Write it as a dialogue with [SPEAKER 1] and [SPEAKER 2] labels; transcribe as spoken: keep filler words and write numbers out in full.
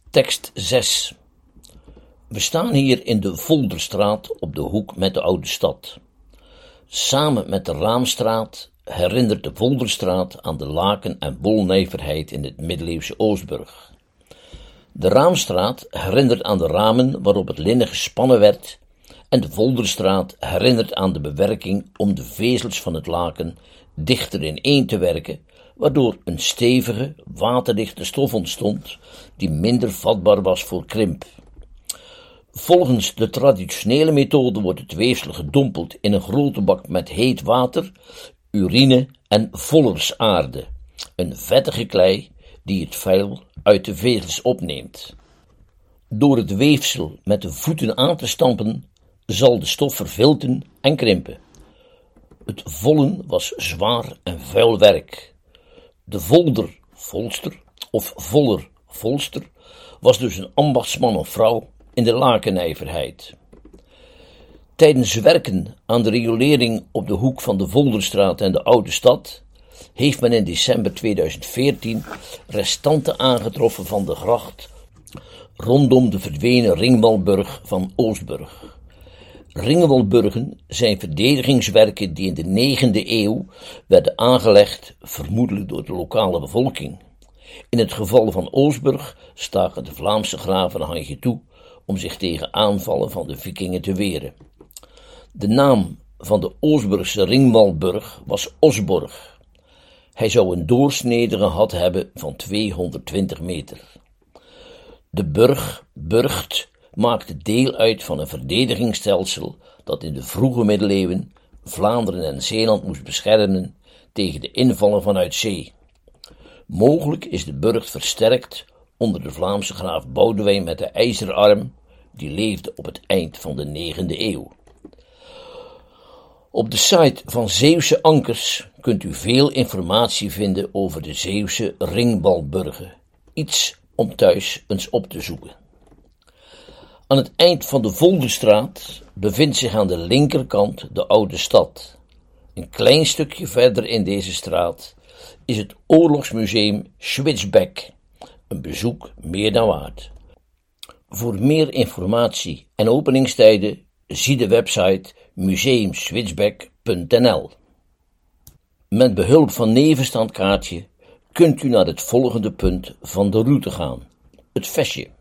[SPEAKER 1] Tekst zes. We staan hier in de Volderstraat op de hoek met de Oude Stad. Samen met de Raamstraat herinnert de Volderstraat aan de laken- en wolnijverheid in het middeleeuwse Oostburg. De Raamstraat herinnert aan de ramen waarop het linnen gespannen werd en de Volderstraat herinnert aan de bewerking om de vezels van het laken dichter ineen te werken, waardoor een stevige, waterdichte stof ontstond die minder vatbaar was voor krimp. Volgens de traditionele methode wordt het weefsel gedompeld in een grote bak met heet water, urine en vollersaarde, een vettige klei die het vuil uit de vezels opneemt. Door het weefsel met de voeten aan te stampen, zal de stof vervilten en krimpen. Het vollen was zwaar en vuil werk. De volder, volster of voller, volster was dus een ambachtsman of vrouw in de lakennijverheid. Tijdens werken aan de riolering op de hoek van de Volderstraat en de Oude Stad heeft men in december tweeduizend veertien restanten aangetroffen van de gracht rondom de verdwenen ringwalburg van Oostburg. Ringwalburgen zijn verdedigingswerken die in de negende eeuw werden aangelegd, vermoedelijk door de lokale bevolking. In het geval van Oostburg staken de Vlaamse graven een handje toe om zich tegen aanvallen van de vikingen te weren. De naam van de Oostburgse ringwalburg was Osborg. Hij zou een doorsnede gehad hebben van tweehonderdtwintig meter. De burg, burcht, maakte deel uit van een verdedigingsstelsel dat in de vroege middeleeuwen Vlaanderen en Zeeland moest beschermen tegen de invallen vanuit zee. Mogelijk is de burcht versterkt onder de Vlaamse graaf Boudewijn met de ijzeren arm, die leefde op het eind van de negende eeuw. Op de site van Zeeuwse Ankers kunt u veel informatie vinden over de Zeeuwse ringwalburgen. Iets om thuis eens op te zoeken. Aan het eind van de Volderstraat bevindt zich aan de linkerkant de Oude Stad. Een klein stukje verder in deze straat is het oorlogsmuseum Schwitzbeck, een bezoek meer dan waard. Voor meer informatie en openingstijden zie de website museum schwitzbeck punt n l. Met behulp van nevenstandkaartje kunt u naar het volgende punt van de route gaan, het Vesje.